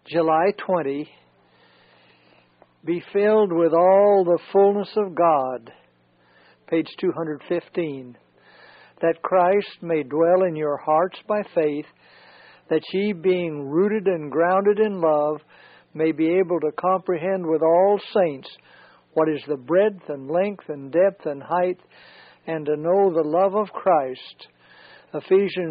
July 20, be filled with all the fullness of God. Page 215. That Christ may dwell in your hearts by faith, that ye, being rooted and grounded in love, may be able to comprehend with all saints what is the breadth and length and depth and height, and to know the love of Christ. Ephesians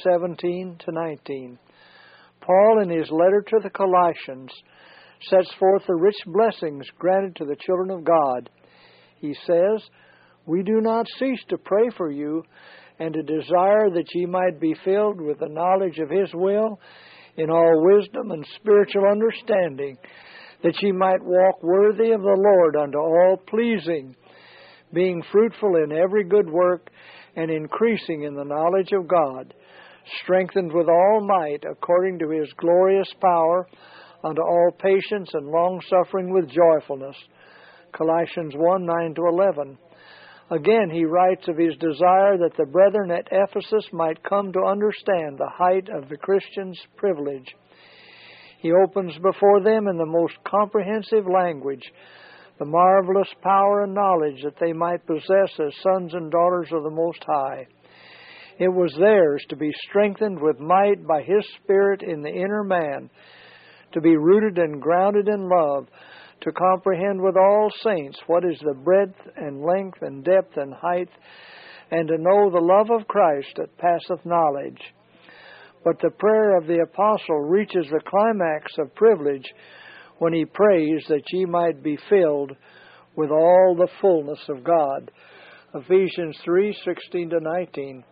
3:17-19. Paul, in his letter to the Colossians, sets forth the rich blessings granted to the children of God. He says, "We do not cease to pray for you, and to desire that ye might be filled with the knowledge of His will, in all wisdom and spiritual understanding, that ye might walk worthy of the Lord unto all pleasing, being fruitful in every good work, and increasing in the knowledge of God, strengthened with all might according to His glorious power, unto all patience and long-suffering with joyfulness." Colossians 1:9-11. Again, he writes of his desire that the brethren at Ephesus might come to understand the height of the Christian's privilege. He opens before them in the most comprehensive language the marvelous power and knowledge that they might possess as sons and daughters of the Most High. It was theirs to be strengthened with might by His Spirit in the inner man, to be rooted and grounded in love, to comprehend with all saints what is the breadth and length and depth and height, and to know the love of Christ that passeth knowledge. But the prayer of the apostle reaches the climax of privilege when he prays that ye might be filled with all the fullness of God. Ephesians 3:16-19.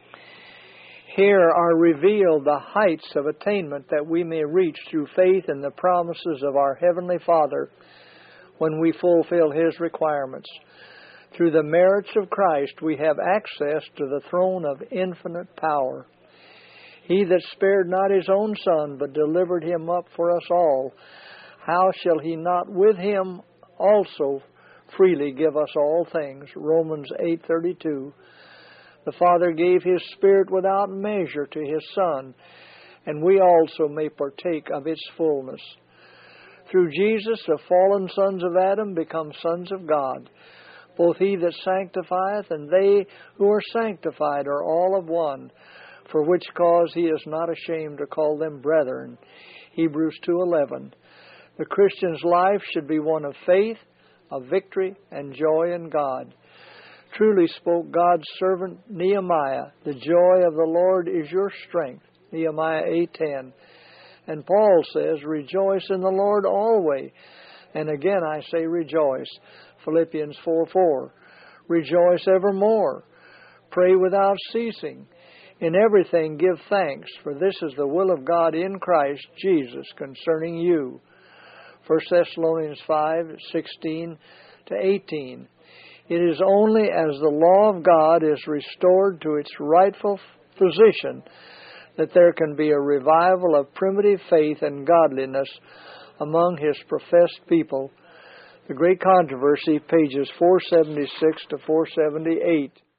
Here are revealed the heights of attainment that we may reach through faith in the promises of our Heavenly Father when we fulfill His requirements. Through the merits of Christ we have access to the throne of infinite power. He that spared not His own Son, but delivered Him up for us all, how shall He not with Him also freely give us all things? Romans 8:32. The Father gave His Spirit without measure to His Son, and we also may partake of its fullness. Through Jesus, the fallen sons of Adam become sons of God. Both He that sanctifieth and they who are sanctified are all of one, for which cause He is not ashamed to call them brethren. Hebrews 2:11. The Christian's life should be one of faith, of victory, and joy in God. Truly spoke God's servant Nehemiah, "The joy of the Lord is your strength." Nehemiah 8:10. And Paul says, "Rejoice in the Lord always." And again I say rejoice. Philippians 4:4. Rejoice evermore. Pray without ceasing. In everything give thanks, for this is the will of God in Christ Jesus concerning you. 1 Thessalonians 5:16-18. It is only as the law of God is restored to its rightful position that there can be a revival of primitive faith and godliness among His professed people. The Great Controversy, pages 476-478.